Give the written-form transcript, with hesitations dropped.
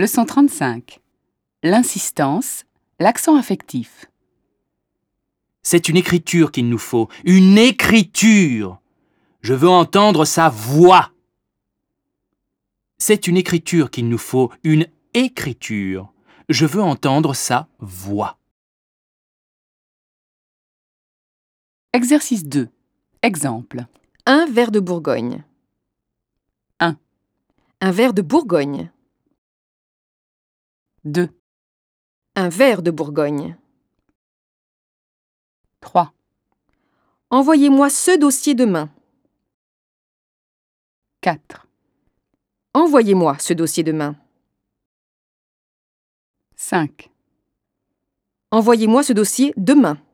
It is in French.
Leçon 35. L'insistance, l'accent affectif. C'est une écriture qu'il nous faut. Une écriture. Je veux entendre sa voix. C'est une écriture qu'il nous faut. Une écriture. Je veux entendre sa voix. Exercice 2. Exemple. Un verre de Bourgogne. 1. Un verre de Bourgogne. 2. Un verre de Bourgogne. 3. Envoyez-moi ce dossier demain. 4. Envoyez-moi ce dossier demain. 5. Envoyez-moi ce dossier demain.